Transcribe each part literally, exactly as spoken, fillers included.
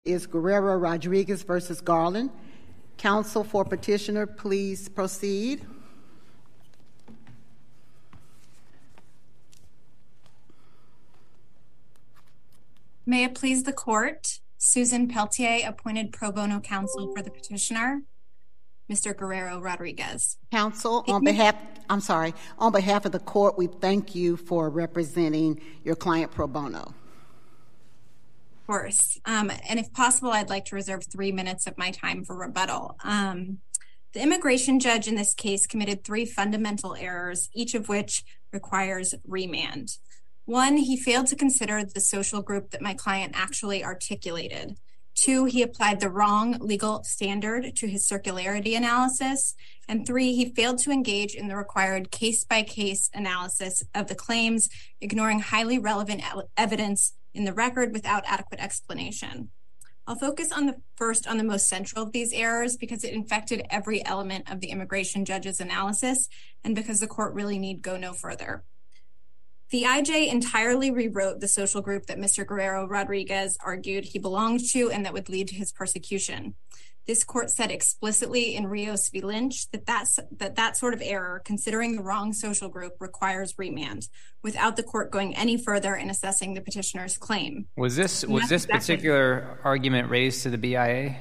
Is Guerrero Rodriguez versus Garland. Counsel for petitioner, please proceed. May it please the court, Susan Peltier, appointed pro bono counsel for the petitioner, Mister Guerrero Rodriguez. Counsel, on behalf, I'm sorry, on behalf of the court, we thank you for representing your client pro bono. Of course. Um, and if possible, I'd like to reserve three minutes of my time for rebuttal. Um, the immigration judge in this case committed three fundamental errors, each of which requires remand. One, he failed to consider the social group that my client actually articulated. Two, he applied the wrong legal standard to his circularity analysis. And three, he failed to engage in the required case-by-case analysis of the claims, ignoring highly relevant evidence in the record without adequate explanation. I'll focus on the first on the most central of these errors because it infected every element of the immigration judge's analysis and because the court really need go no further. The I J entirely rewrote the social group that Mister Guerrero Rodriguez argued he belonged to and that would lead to his persecution. This court said explicitly in Rios v. Lynch that that's, that that sort of error, considering the wrong social group, requires remand, without the court going any further in assessing the petitioner's claim. Was this was this exactly. particular argument raised to the B I A?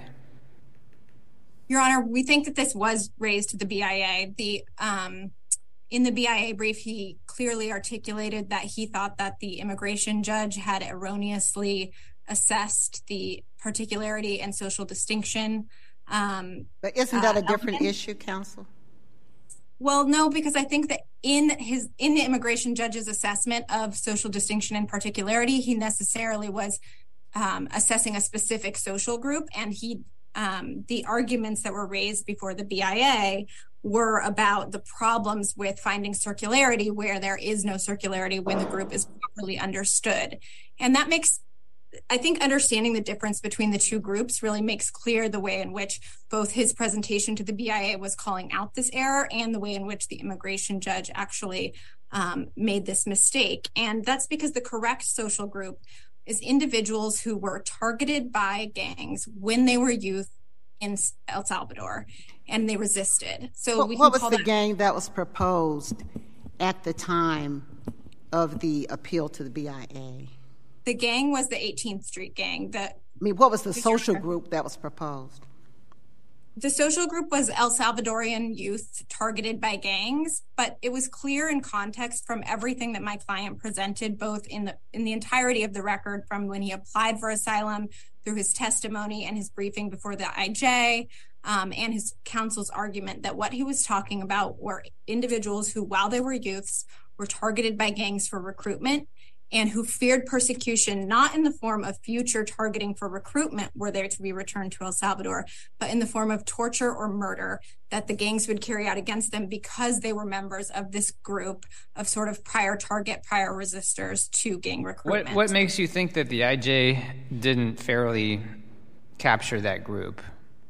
Your Honor, we think that this was raised to the B I A. The um, in the B I A brief, he clearly articulated that he thought that the immigration judge had erroneously assessed the particularity and social distinction. Um, but isn't that uh, a different element. issue, counsel? Well, no, because I think that in his in the immigration judge's assessment of social distinction and particularity, he necessarily was um, assessing a specific social group, and he um, the arguments that were raised before the B I A were about the problems with finding circularity where there is no circularity when the group is properly understood. And that makes, I think understanding the difference between the two groups really makes clear the way in which both his presentation to the B I A was calling out this error and the way in which the immigration judge actually um, made this mistake. And that's because the correct social group is individuals who were targeted by gangs when they were youth in El Salvador, and they resisted. So what, we can what was call the that- gang that was proposed at the time of the appeal to the B I A? The gang was the eighteenth Street gang. That I mean, what was the social group that was proposed? The social group was El Salvadorian youth targeted by gangs, but it was clear in context from everything that my client presented, both in the in the entirety of the record from when he applied for asylum through his testimony and his briefing before the I J, um, and his counsel's argument that what he was talking about were individuals who, while they were youths, were targeted by gangs for recruitment and who feared persecution, not in the form of future targeting for recruitment were they to be returned to El Salvador, but in the form of torture or murder that the gangs would carry out against them because they were members of this group of sort of prior target, prior resistors to gang recruitment. What, what makes you think that the I J didn't fairly capture that group?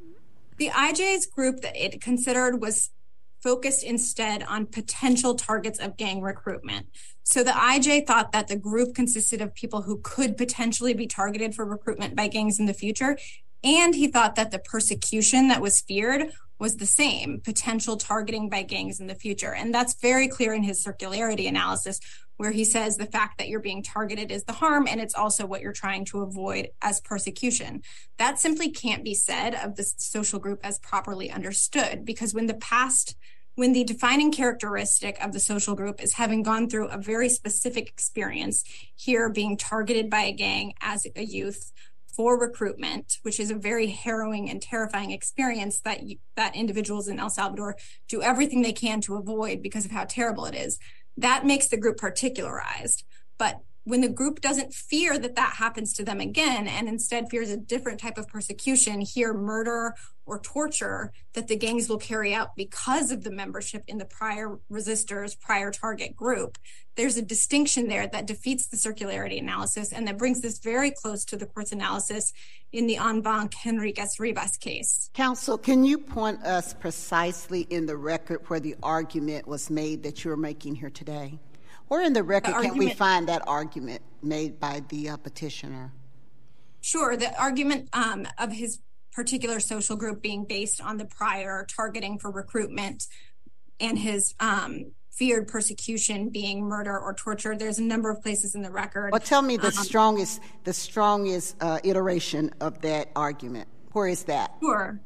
The I J's group that it considered was focused instead on potential targets of gang recruitment. So the I J thought that the group consisted of people who could potentially be targeted for recruitment by gangs in the future. And he thought that the persecution that was feared was the same, potential targeting by gangs in the future. And that's very clear in his circularity analysis, where he says the fact that you're being targeted is the harm, and it's also what you're trying to avoid as persecution. That simply can't be said of the social group as properly understood, because when the past when the defining characteristic of the social group is having gone through a very specific experience, here being targeted by a gang as a youth for recruitment, which is a very harrowing and terrifying experience that that individuals in El Salvador do everything they can to avoid because of how terrible it is, that makes the group particularized. But when the group doesn't fear that that happens to them again and instead fears a different type of persecution, here murder or torture that the gangs will carry out because of the membership in the prior resistors, prior target group, there's a distinction there that defeats the circularity analysis and that brings this very close to the court's analysis in the en banc Henriquez-Rivas case. Counsel, can you point us precisely in the record where the argument was made that you're making here today? Where in the record the can we find that argument made by the uh, petitioner? Sure. The argument um, of his particular social group being based on the prior targeting for recruitment and his um, feared persecution being murder or torture. There's a number of places in the record. Well, tell me the um, strongest, the strongest uh, iteration of that argument. Where is that? Sure.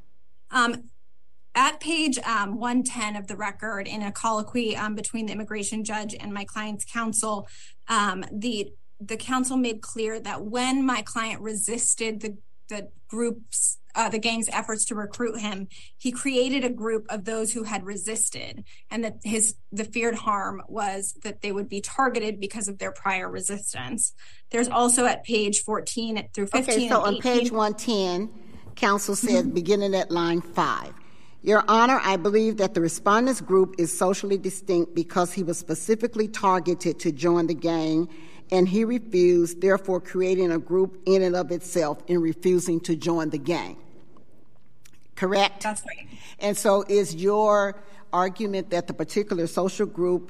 Um, at page um, one ten of the record, in a colloquy um, between the immigration judge and my client's counsel, um, the the counsel made clear that when my client resisted the the group's, uh, the gang's efforts to recruit him, he created a group of those who had resisted, and that his the feared harm was that they would be targeted because of their prior resistance. There's also at page fourteen through fifteen. Okay, so and on page one ten, counsel said, beginning at line five, Your Honor, I believe that the respondent's group is socially distinct because he was specifically targeted to join the gang, and he refused, therefore creating a group in and of itself in refusing to join the gang. Correct? That's right. And so is your argument that the particular social group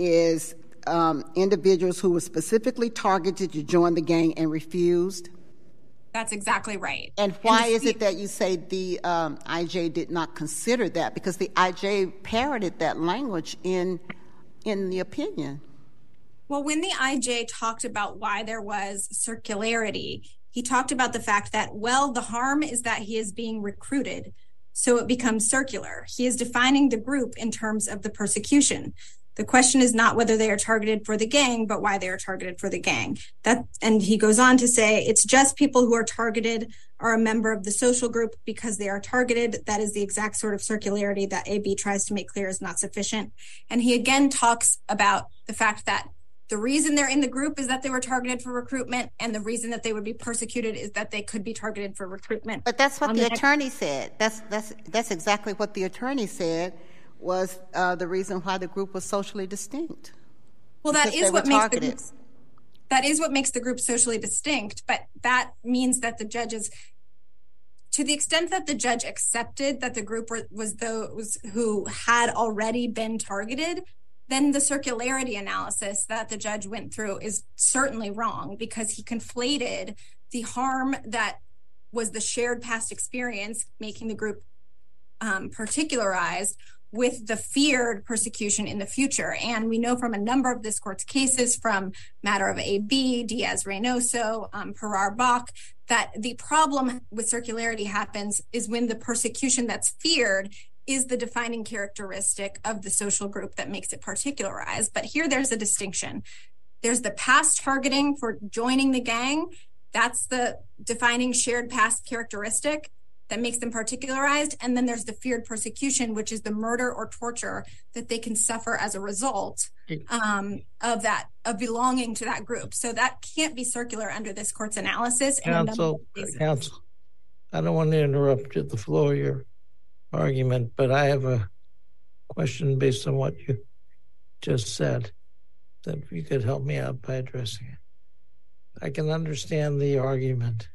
is um, individuals who were specifically targeted to join the gang and refused? That's exactly right. And why and is it that you say the um, I J did not consider that? Because the I J parroted that language in in the opinion. Well, when the I J talked about why there was circularity, he talked about the fact that, well, the harm is that he is being recruited, so it becomes circular. He is defining the group in terms of the persecution. The question is not whether they are targeted for the gang, but why they are targeted for the gang. That, and he goes on to say, it's just people who are targeted are a member of the social group because they are targeted. That is the exact sort of circularity that A B tries to make clear is not sufficient. And he again talks about the fact that the reason they're in the group is that they were targeted for recruitment, and the reason that they would be persecuted is that they could be targeted for recruitment. But that's what the, the attorney said. That's that's that's exactly what the attorney said was uh, the reason why the group was socially distinct. Well, that is what makes the group, that is what makes the group socially distinct, but that means that the judges, to the extent that the judge accepted that the group were, was those who had already been targeted, then the circularity analysis that the judge went through is certainly wrong, because he conflated the harm that was the shared past experience, making the group um, particularized, with the feared persecution in the future. And we know from a number of this court's cases, from matter of A B, Diaz-Reynoso, um, Perar-Bach, that the problem with circularity happens is when the persecution that's feared is the defining characteristic of the social group that makes it particularized. But here there's a distinction. There's the past targeting for joining the gang. That's the defining shared past characteristic that makes them particularized. And then there's the feared persecution, which is the murder or torture that they can suffer as a result um, of that, of belonging to that group. So that can't be circular under this court's analysis. Counsel, counsel, I don't want to interrupt the flow of your argument, but I have a question based on what you just said that you could help me out by addressing it. I can understand the argument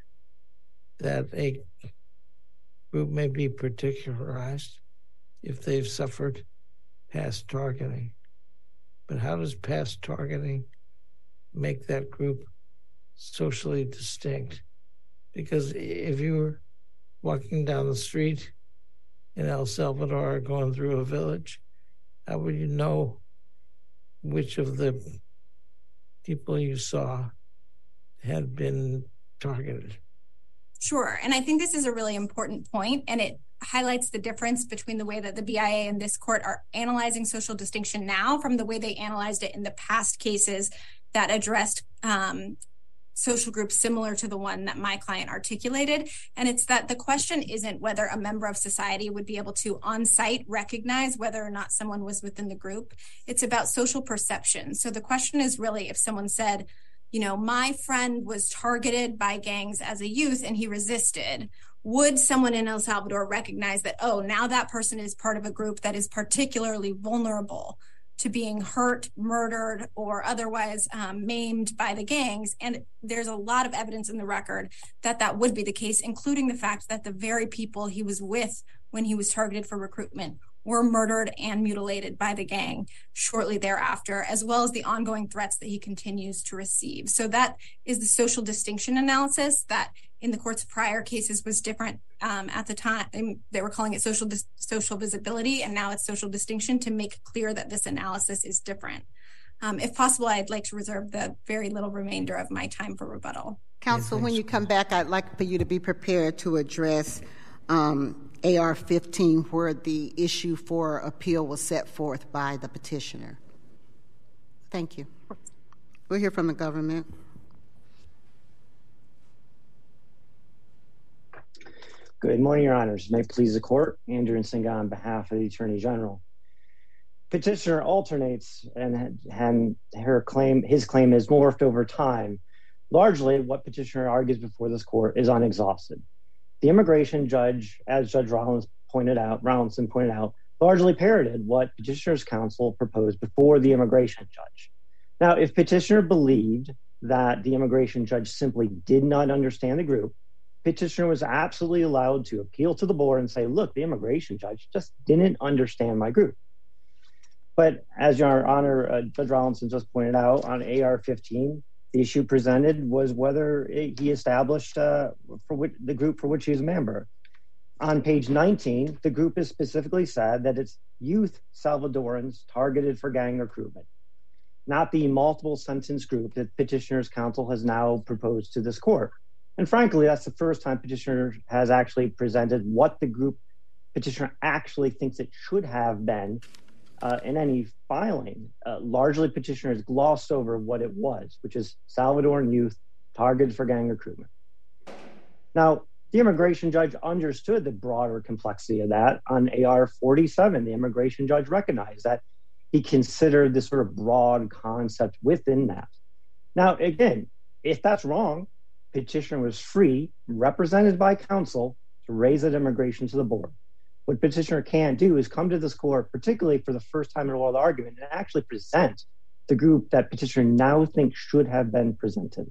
that a group may be particularized if they've suffered past targeting. But how does past targeting make that group socially distinct? Because if you were walking down the street in El Salvador or going through a village, how would you know which of the people you saw had been targeted? Sure. And I think this is a really important point, and it highlights the difference between the way that the B I A and this court are analyzing social distinction now from the way they analyzed it in the past cases that addressed um, social groups similar to the one that my client articulated. And it's that the question isn't whether a member of society would be able to on site recognize whether or not someone was within the group. It's about social perception. So the question is really, if someone said, you know, my friend was targeted by gangs as a youth and he resisted, would someone in El Salvador recognize that, oh, now that person is part of a group that is particularly vulnerable to being hurt, murdered, or otherwise um, maimed by the gangs? And there's a lot of evidence in the record that that would be the case, including the fact that the very people he was with when he was targeted for recruitment were murdered and mutilated by the gang shortly thereafter, as well as the ongoing threats that he continues to receive. So that is the social distinction analysis that in the court's prior cases was different. Um, at the time, they were calling it social dis- social visibility, and now it's social distinction to make clear that this analysis is different. Um, if possible, I'd like to reserve the very little remainder of my time for rebuttal. Counsel, when you come back, I'd like for you to be prepared to address um, A R fifteen, where the issue for appeal was set forth by the petitioner. Thank you. We'll hear from the government. Good morning, Your Honors. May it please the court, Andrew Nsinga on behalf of the Attorney General. Petitioner alternates, and, and her claim, his claim is morphed over time. Largely, what petitioner argues before this court is unexhausted. The immigration judge, as Judge Rollins pointed out, Rollinson pointed out, largely parroted what petitioner's counsel proposed before the immigration judge. Now, if petitioner believed that the immigration judge simply did not understand the group, petitioner was absolutely allowed to appeal to the board and say, look, the immigration judge just didn't understand my group. But as Your Honor, uh, Judge Rollinson just pointed out, on A R fifteen, the issue presented was whether it, he established uh, for which, the group for which he is a member. On page nineteen, the group is specifically said that it's youth Salvadorans targeted for gang recruitment, not the multiple sentence group that petitioner's counsel has now proposed to this court. And frankly, that's the first time petitioner has actually presented what the group petitioner actually thinks it should have been uh, in any filing. Uh, largely, petitioner has glossed over what it was, which is Salvadoran youth targeted for gang recruitment. Now, the immigration judge understood the broader complexity of that. On A R forty-seven, the immigration judge recognized that he considered this sort of broad concept within that. Now, again, if that's wrong, petitioner was free, represented by counsel, to raise that immigration to the board. What petitioner can't do is come to this court, particularly for the first time in oral argument, and actually present the group that petitioner now thinks should have been presented.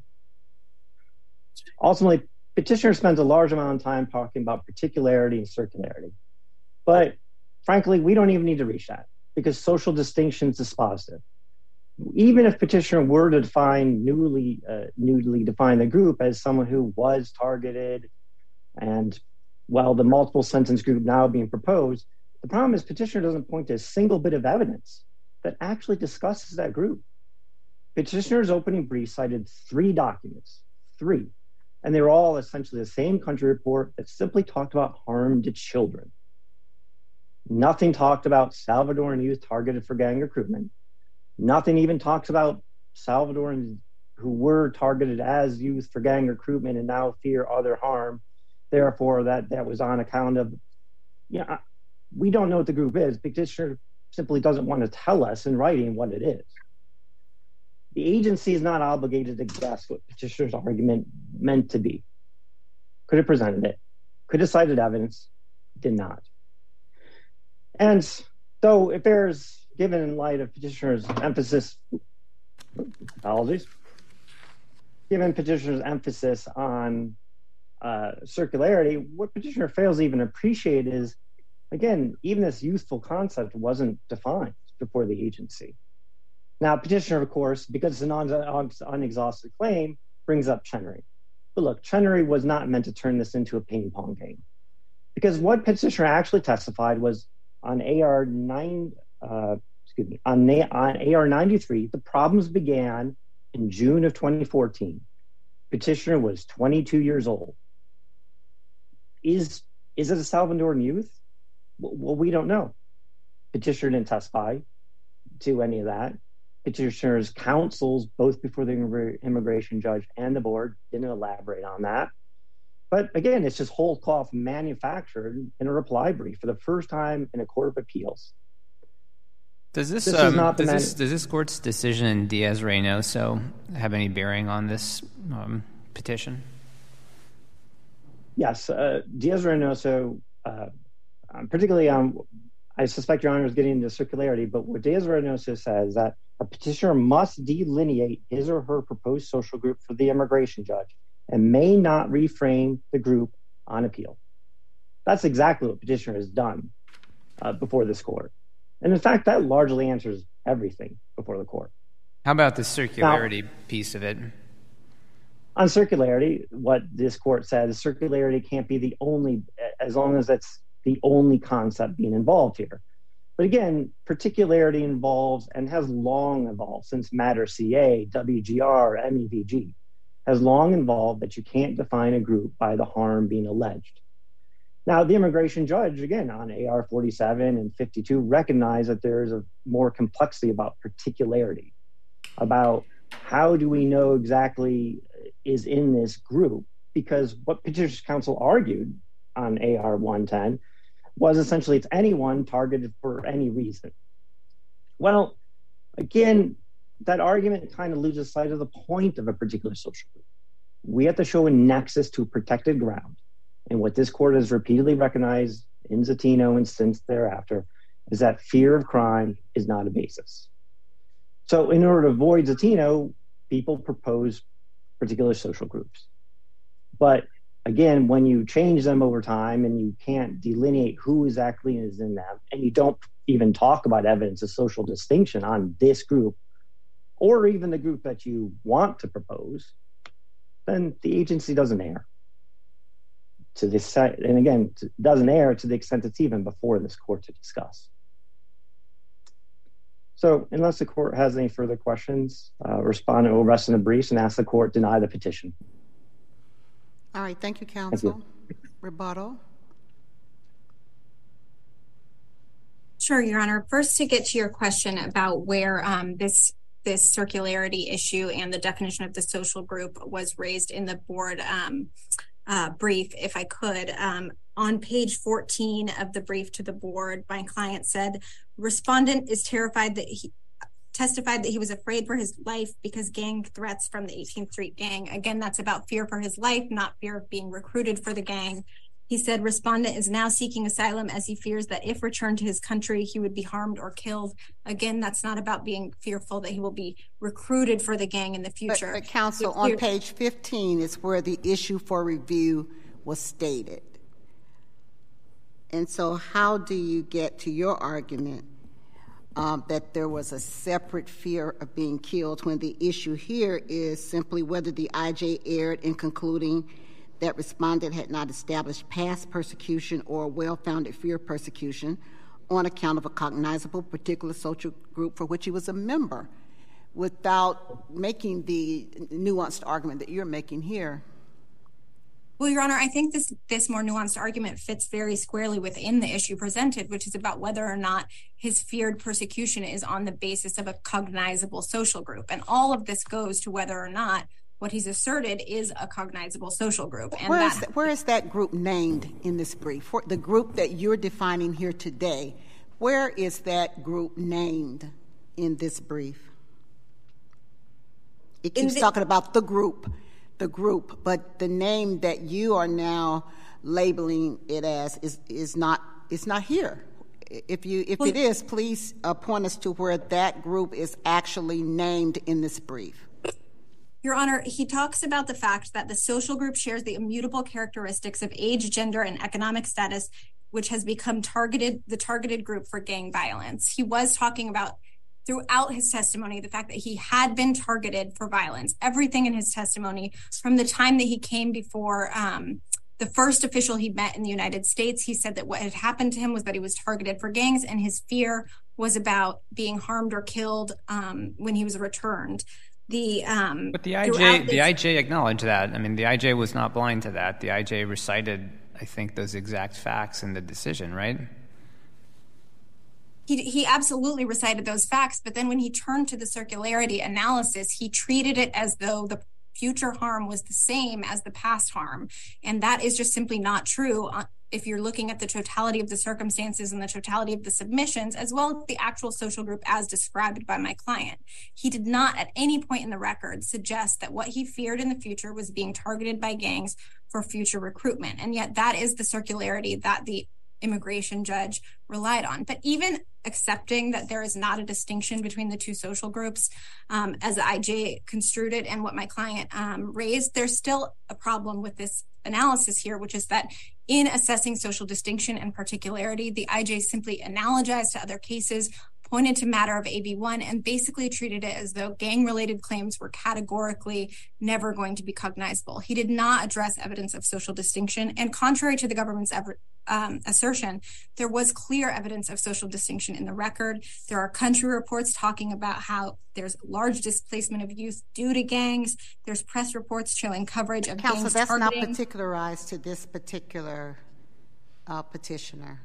Ultimately, petitioner spends a large amount of time talking about particularity and circularity. But frankly, we don't even need to reach that because social distinction is dispositive. Even if petitioner were to define newly, uh, newly define the group as someone who was targeted, and while the multiple sentence group now being proposed, the problem is petitioner doesn't point to a single bit of evidence that actually discusses that group. Petitioner's opening brief cited three documents, three, and they were all essentially the same country report that simply talked about harm to children. Nothing talked about Salvadoran youth targeted for gang recruitment. Nothing even talks about Salvadorans who were targeted as youth for gang recruitment and now fear other harm. Therefore, that, that was on account of, you know, we don't know what the group is. Petitioner simply doesn't want to tell us in writing what it is. The agency is not obligated to guess what petitioner's argument meant to be. Could have presented it, could have cited evidence, did not. And so it bears, given in light of petitioner's emphasis, apologies, given petitioner's emphasis on uh, circularity, what petitioner fails to even appreciate is, again, even this youthful concept wasn't defined before the agency. Now, petitioner, of course, because it's an un- unexhausted claim, brings up Chenery. But look, Chenery was not meant to turn this into a ping pong game. Because what petitioner actually testified was on A R nine, uh, excuse me, on, on A R ninety-three, the problems began in June of twenty fourteen. Petitioner was twenty-two years old. Is, is it a Salvadoran youth? Well, we don't know. Petitioner didn't testify to any of that. Petitioner's counsels, both before the immigration judge and the board, didn't elaborate on that. But again, it's just whole cloth manufactured in a reply brief for the first time in a court of appeals. Does this, this um, does, manu- this does this court's decision in Diaz-Reynoso have any bearing on this um, petition? Yes, uh, Diaz-Reynoso, uh, particularly, um, I suspect Your Honor is getting into circularity, but what Diaz-Reynoso says is that a petitioner must delineate his or her proposed social group for the immigration judge and may not reframe the group on appeal. That's exactly what petitioner has done. uh, before this court. And in fact, that largely answers everything before the court. How about the circularity now, piece of it? On circularity, what this court says, circularity can't be the only, as long as that's the only concept being involved here. But again, particularity involves and has long evolved since Matter C A, W G R, M E V G, has long involved that you can't define a group by the harm being alleged. Now, the immigration judge, again, on A R forty-seven and fifty-two, recognized that there is a more complexity about particularity, about how do we know exactly is in this group, because what Petitioner's Counsel argued on A R one ten was essentially it's anyone targeted for any reason. Well, again, that argument kind of loses sight of the point of a particular social group. We have to show a nexus to protected ground. And what this court has repeatedly recognized in Zatino and since thereafter is that fear of crime is not a basis. So in order to avoid Zatino, people propose particular social groups. But again, when you change them over time and you can't delineate who exactly is in them, and you don't even talk about evidence of social distinction on this group, or even the group that you want to propose, then the agency doesn't err. To this, and again, doesn't err to the extent it's even before this court to discuss. So unless the court has any further questions, uh, respondent will rest in the briefs and ask the court deny the petition. All right, thank you, counsel. Thank you. Rebuttal. Sure, Your Honor. First, to get to your question about where um, this this circularity issue and the definition of the social group was raised in the board um, uh, brief, if I could. Um, on page fourteen of the brief to the board, my client said, respondent is terrified that he testified that he was afraid for his life because gang threats from the eighteenth Street gang. Again, that's about fear for his life, not fear of being recruited for the gang. He said respondent is now seeking asylum as he fears that if returned to his country, he would be harmed or killed. Again, that's not about being fearful that he will be recruited for the gang in the future. But, but counsel, on page fifteen is where the issue for review was stated. And so how do you get to your argument um, that there was a separate fear of being killed when the issue here is simply whether the I J erred in concluding that respondent had not established past persecution or well-founded fear of persecution on account of a cognizable particular social group for which he was a member, without making the nuanced argument that you're making here? Well, Your Honor, I think this this more nuanced argument fits very squarely within the issue presented, which is about whether or not his feared persecution is on the basis of a cognizable social group. And all of this goes to whether or not what he's asserted is a cognizable social group. And where, that, is that, where is that group named in this brief? For the group that you're defining here today, where is that group named in this brief? It keeps the, talking about the group. the group, but the name that you are now labeling it as is is not is not here. If you if well, it is, please uh, point us to where that group is actually named in this brief. Your Honor, he talks about the fact that the social group shares the immutable characteristics of age, gender, and economic status, which has become targeted the targeted group for gang violence. He was talking about throughout his testimony, the fact that he had been targeted for violence, everything in his testimony from the time that he came before um, the first official he met in the United States. He said that what had happened to him was that he was targeted for gangs, and his fear was about being harmed or killed um, when he was returned. The um, But the I J, the I J acknowledged that. I mean, the I J was not blind to that. The I J recited, I think, those exact facts in the decision, right? He, he absolutely recited those facts, but then when he turned to the circularity analysis, he treated it as though the future harm was the same as the past harm. And that is just simply not true if you're looking at the totality of the circumstances and the totality of the submissions, as well as the actual social group as described by my client. He did not at any point in the record suggest that what he feared in the future was being targeted by gangs for future recruitment. And yet that is the circularity that the immigration judge relied on. But even accepting that there is not a distinction between the two social groups, um, as the I J construed it and what my client um, raised, there's still a problem with this analysis here, which is that in assessing social distinction and particularity, the I J simply analogized to other cases, pointed to matter of A B one, and basically treated it as though gang-related claims were categorically never going to be cognizable. He did not address evidence of social distinction, and contrary to the government's ever, um, assertion, there was clear evidence of social distinction in the record. There are country reports talking about how there's large displacement of youth due to gangs. There's press reports showing coverage of Counsel, gangs that's targeting. not particularized to this particular uh, petitioner.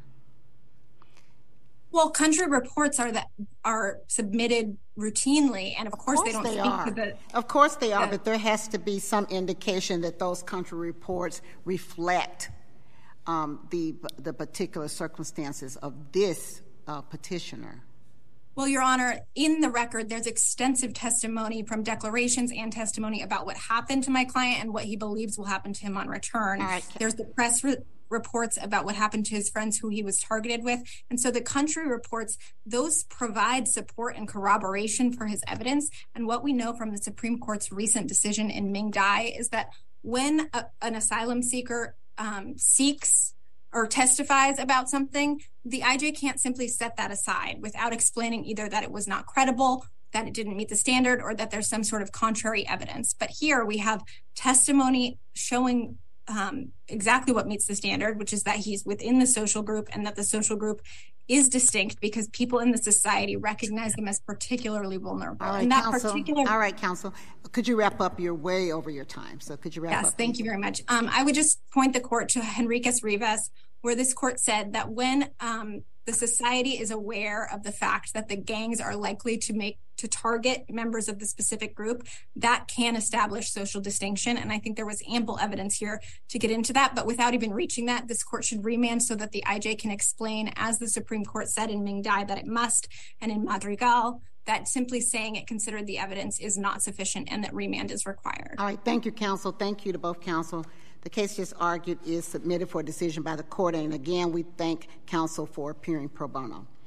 Well, country reports are that are submitted routinely, and of, of course, course they don't they speak are. to the. Of course they are, the, but there has to be some indication that those country reports reflect um, the the particular circumstances of this uh, petitioner. Well, Your Honor, in the record, there's extensive testimony from declarations and testimony about what happened to my client and what he believes will happen to him on return. All right. There's the press re- reports about what happened to his friends who he was targeted with. And so the country reports, those provide support and corroboration for his evidence. And what we know from the Supreme Court's recent decision in Ming Dai is that when a, an asylum seeker um, seeks or testifies about something, the I J can't simply set that aside without explaining either that it was not credible, that it didn't meet the standard, or that there's some sort of contrary evidence. But here we have testimony showing um, exactly what meets the standard, which is that he's within the social group and that the social group is distinct because people in the society recognize them as particularly vulnerable. All right, and that counsel. particular All right, counsel. Could you wrap up? You're way over your time, so could you wrap yes, up? Yes, thank you very much. Um, I would just point the court to Henriquez Rivas, where this court said that when um, the society is aware of the fact that the gangs are likely to make to target members of the specific group, that can establish social distinction. And I think there was ample evidence here to get into that. But without even reaching that, this court should remand so that the I J can explain, as the Supreme Court said in Ming Dai that it must, and in Madrigal, that simply saying it considered the evidence is not sufficient and that remand is required. All right. Thank you, counsel. Thank you to both counsel. The case just argued is submitted for decision by the court. And again, we thank counsel for appearing pro bono.